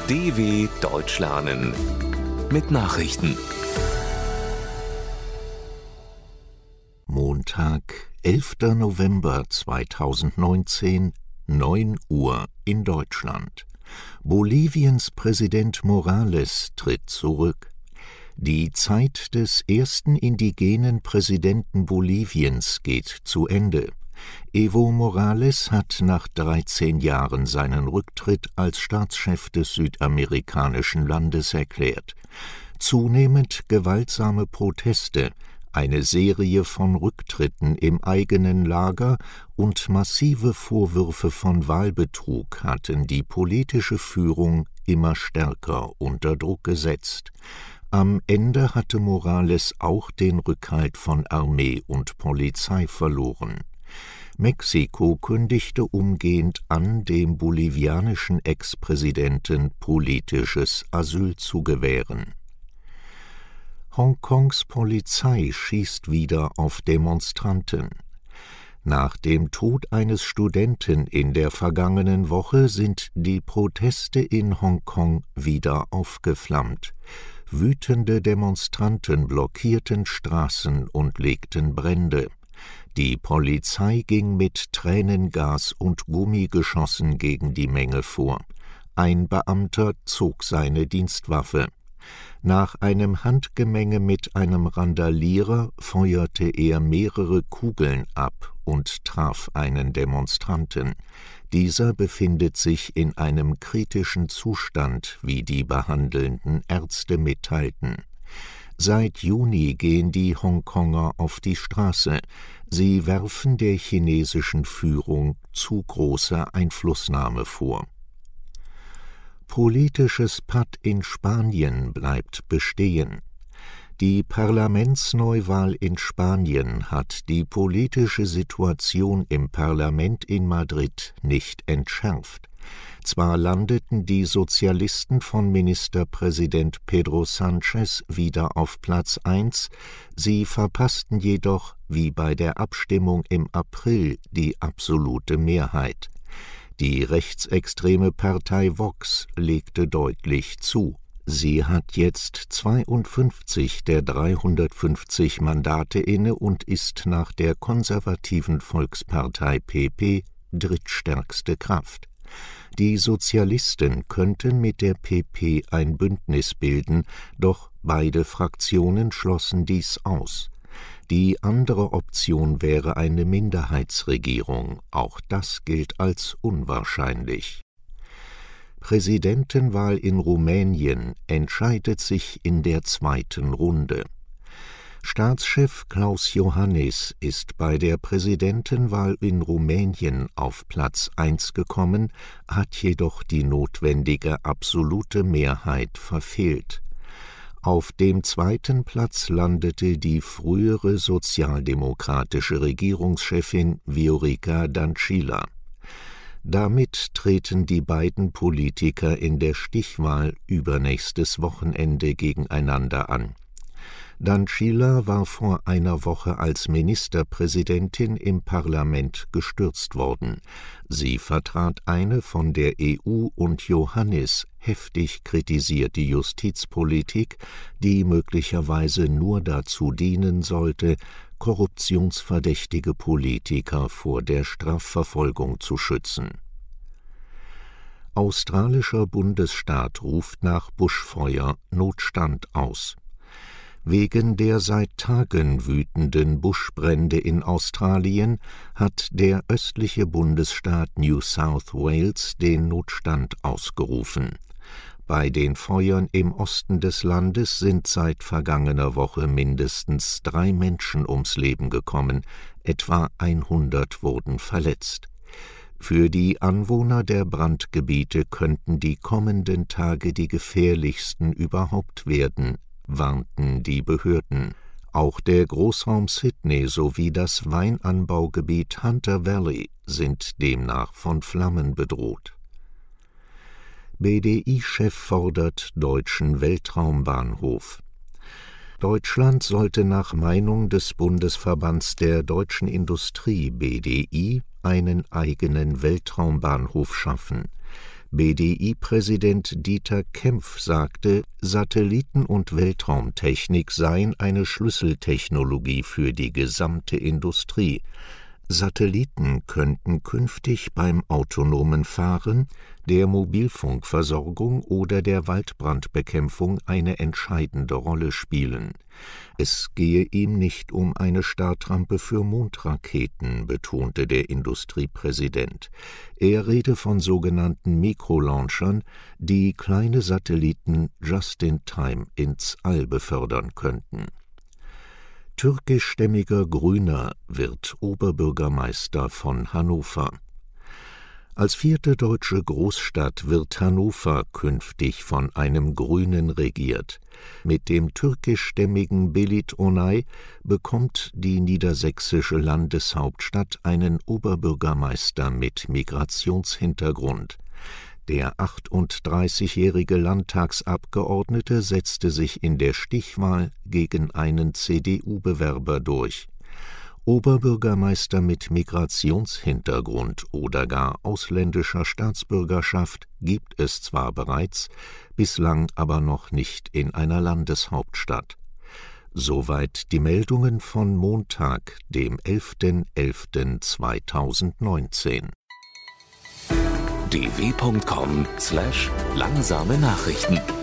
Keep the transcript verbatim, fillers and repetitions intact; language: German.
D W Deutsch lernen mit Nachrichten. Montag, elfter November zweitausendneunzehn, neun Uhr in Deutschland. Boliviens Präsident Morales tritt zurück. Die Zeit des ersten indigenen Präsidenten Boliviens geht zu Ende. Evo Morales hat nach dreizehn Jahren seinen Rücktritt als Staatschef des südamerikanischen Landes erklärt. Zunehmend gewaltsame Proteste, eine Serie von Rücktritten im eigenen Lager und massive Vorwürfe von Wahlbetrug hatten die politische Führung immer stärker unter Druck gesetzt. Am Ende hatte Morales auch den Rückhalt von Armee und Polizei verloren. Mexiko kündigte umgehend an, dem bolivianischen Ex-Präsidenten politisches Asyl zu gewähren. Hongkongs Polizei schießt wieder auf Demonstranten. Nach dem Tod eines Studenten in der vergangenen Woche sind die Proteste in Hongkong wieder aufgeflammt. Wütende Demonstranten blockierten Straßen und legten Brände. Die Polizei ging mit Tränengas und Gummigeschossen gegen die Menge vor. Ein Beamter zog seine Dienstwaffe. Nach einem Handgemenge mit einem Randalierer feuerte er mehrere Kugeln ab und traf einen Demonstranten. Dieser befindet sich in einem kritischen Zustand, wie die behandelnden Ärzte mitteilten. Seit Juni gehen die Hongkonger auf die Straße. Sie werfen der chinesischen Führung zu große Einflussnahme vor. Politisches Patt in Spanien bleibt bestehen. Die Parlamentsneuwahl in Spanien hat die politische Situation im Parlament in Madrid nicht entschärft. Zwar landeten die Sozialisten von Ministerpräsident Pedro Sánchez wieder auf Platz eins, sie verpassten jedoch, wie bei der Abstimmung im April, die absolute Mehrheit. Die rechtsextreme Partei Vox legte deutlich zu. Sie hat jetzt zweiundfünfzig der dreihundertfünfzig Mandate inne und ist nach der konservativen Volkspartei P P drittstärkste Kraft. Die Sozialisten könnten mit der P P ein Bündnis bilden, doch beide Fraktionen schlossen dies aus. Die andere Option wäre eine Minderheitsregierung, auch das gilt als unwahrscheinlich. Präsidentenwahl in Rumänien entscheidet sich in der zweiten Runde. Staatschef Klaus Iohannis ist bei der Präsidentenwahl in Rumänien auf Platz eins gekommen, hat jedoch die notwendige absolute Mehrheit verfehlt. Auf dem zweiten Platz landete die frühere sozialdemokratische Regierungschefin Viorica Dăncilă. Damit treten die beiden Politiker in der Stichwahl übernächstes Wochenende gegeneinander an. Dăncilă war vor einer Woche als Ministerpräsidentin im Parlament gestürzt worden. Sie vertrat eine von der E U und Iohannis heftig kritisierte Justizpolitik, die möglicherweise nur dazu dienen sollte, korruptionsverdächtige Politiker vor der Strafverfolgung zu schützen. Australischer Bundesstaat ruft nach Buschfeuer Notstand aus. Wegen der seit Tagen wütenden Buschbrände in Australien hat der östliche Bundesstaat New South Wales den Notstand ausgerufen. Bei den Feuern im Osten des Landes sind seit vergangener Woche mindestens drei Menschen ums Leben gekommen, etwa hundert wurden verletzt. Für die Anwohner der Brandgebiete könnten die kommenden Tage die gefährlichsten überhaupt werden, warnten die Behörden. Auch der Großraum Sydney sowie das Weinanbaugebiet Hunter Valley sind demnach von Flammen bedroht. B D I-Chef fordert deutschen Weltraumbahnhof. Deutschland sollte nach Meinung des Bundesverbands der deutschen Industrie B D I einen eigenen Weltraumbahnhof schaffen. B D I-Präsident Dieter Kempf sagte, Satelliten- und Weltraumtechnik seien eine Schlüsseltechnologie für die gesamte Industrie. Satelliten könnten künftig beim autonomen Fahren, der Mobilfunkversorgung oder der Waldbrandbekämpfung eine entscheidende Rolle spielen. Es gehe ihm nicht um eine Startrampe für Mondraketen, betonte der Industriepräsident. Er rede von sogenannten Mikrolaunchern, die kleine Satelliten just in time ins All befördern könnten. Türkischstämmiger Grüner wird Oberbürgermeister von Hannover. Als vierte deutsche Großstadt wird Hannover künftig von einem Grünen regiert. Mit dem türkischstämmigen Belit Onay bekommt die niedersächsische Landeshauptstadt einen Oberbürgermeister mit Migrationshintergrund. Der achtunddreißigjährige Landtagsabgeordnete setzte sich in der Stichwahl gegen einen C D U-Bewerber durch. Oberbürgermeister mit Migrationshintergrund oder gar ausländischer Staatsbürgerschaft gibt es zwar bereits, bislang aber noch nicht in einer Landeshauptstadt. Soweit die Meldungen von Montag, dem elften elften zweitausendneunzehn. d w punkt com slash langsame Nachrichten